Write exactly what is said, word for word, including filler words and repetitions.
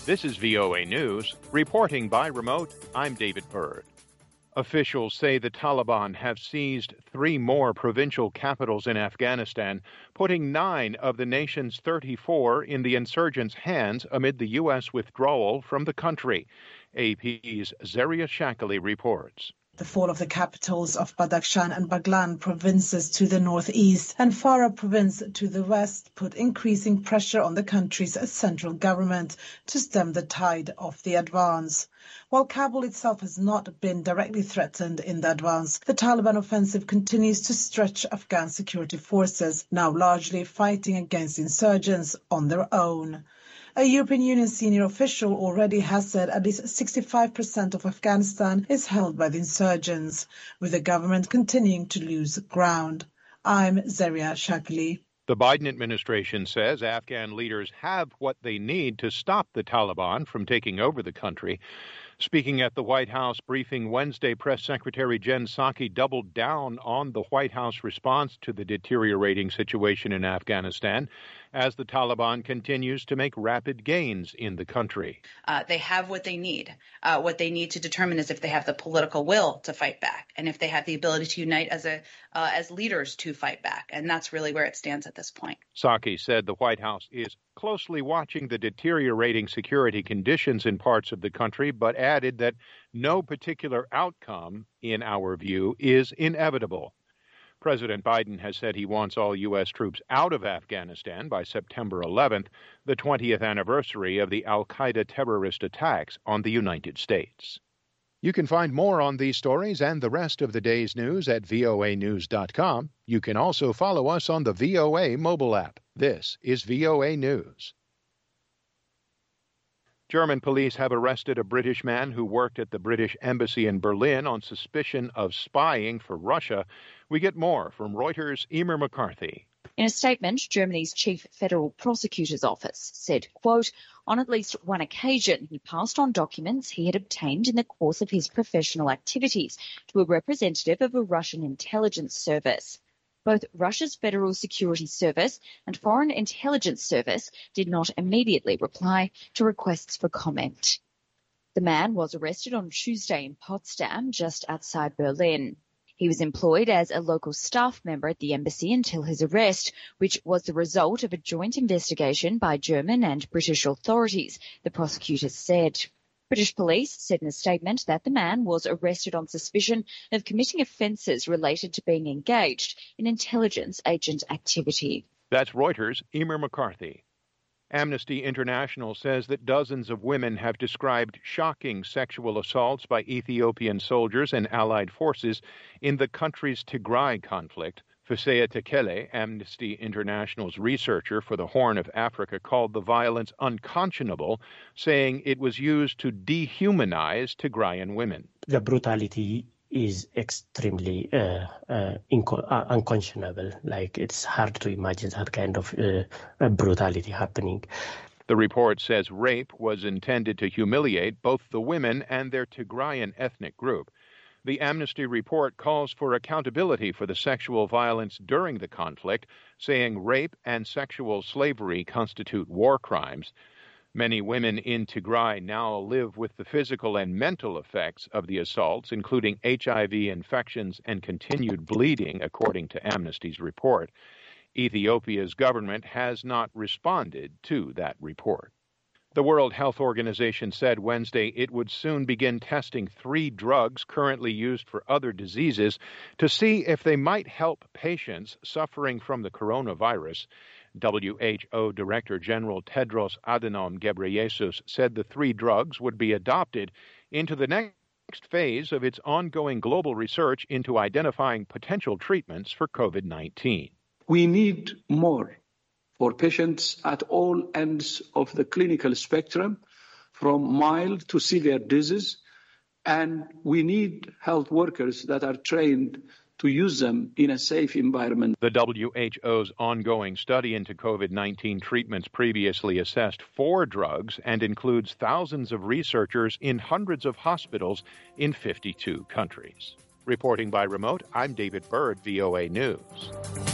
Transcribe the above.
This is V O A News. Reporting by remote, I'm David Byrd. Officials say the Taliban have seized three more provincial capitals in Afghanistan, putting nine of the nation's thirty-four in the insurgents' hands amid the U S withdrawal from the country. A P's Zaria Shakali reports. The fall of the capitals of Badakhshan and Baghlan provinces to the northeast and Farah province to the west put increasing pressure on the country's central government to stem the tide of the advance. While Kabul itself has not been directly threatened in the advance, the Taliban offensive continues to stretch Afghan security forces, now largely fighting against insurgents on their own. A European Union senior official already has said at least sixty-five percent of Afghanistan is held by the insurgents, with the government continuing to lose ground. I'm Zaria Shakali. The Biden administration says Afghan leaders have what they need to stop the Taliban from taking over the country. Speaking at the White House briefing Wednesday, Press Secretary Jen Psaki doubled down on the White House response to the deteriorating situation in Afghanistan as the Taliban continues to make rapid gains in the country. Uh, they have what they need. Uh, what they need to determine is if they have the political will to fight back and if they have the ability to unite as a uh, as leaders to fight back. And that's really where it stands at this point. Psaki said the White House is closely watching the deteriorating security conditions in parts of the country, but added that no particular outcome, in our view, is inevitable. President Biden has said he wants all U S troops out of Afghanistan by September eleventh, the twentieth anniversary of the al-Qaeda terrorist attacks on the United States. You can find more on these stories and the rest of the day's news at V O A news dot com. You can also follow us on the V O A mobile app. This is V O A News. German police have arrested a British man who worked at the British Embassy in Berlin on suspicion of spying for Russia. We get more from Reuters' Emer McCarthy. In a statement, Germany's chief federal prosecutor's office said, quote, on at least one occasion, he passed on documents he had obtained in the course of his professional activities to a representative of a Russian intelligence service. Both Russia's Federal Security Service and Foreign Intelligence Service did not immediately reply to requests for comment. The man was arrested on Tuesday in Potsdam, just outside Berlin. He was employed as a local staff member at the embassy until his arrest, which was the result of a joint investigation by German and British authorities, the prosecutors said. British police said in a statement that the man was arrested on suspicion of committing offences related to being engaged in intelligence agent activity. That's Reuters' Emer McCarthy. Amnesty International says that dozens of women have described shocking sexual assaults by Ethiopian soldiers and allied forces in the country's Tigray conflict. Fesea Tekele, Amnesty International's researcher for the Horn of Africa, called the violence unconscionable, saying it was used to dehumanize Tigrayan women. The brutality is extremely uh, uh, inco- uh, unconscionable. Like, it's hard to imagine that kind of uh, brutality happening. The report says rape was intended to humiliate both the women and their Tigrayan ethnic group. The Amnesty report calls for accountability for the sexual violence during the conflict, saying rape and sexual slavery constitute war crimes. Many women in Tigray now live with the physical and mental effects of the assaults, including H I V infections and continued bleeding, according to Amnesty's report. Ethiopia's government has not responded to that report. The World Health Organization said Wednesday it would soon begin testing three drugs currently used for other diseases to see if they might help patients suffering from the coronavirus. W H O Director General Tedros Adhanom Ghebreyesus said the three drugs would be adopted into the next phase of its ongoing global research into identifying potential treatments for COVID nineteen. We need more for patients at all ends of the clinical spectrum, from mild to severe disease, and we need health workers that are trained to use them in a safe environment. The W H O's ongoing study into COVID nineteen treatments previously assessed four drugs and includes thousands of researchers in hundreds of hospitals in fifty-two countries. Reporting by remote, I'm David Byrd, V O A News.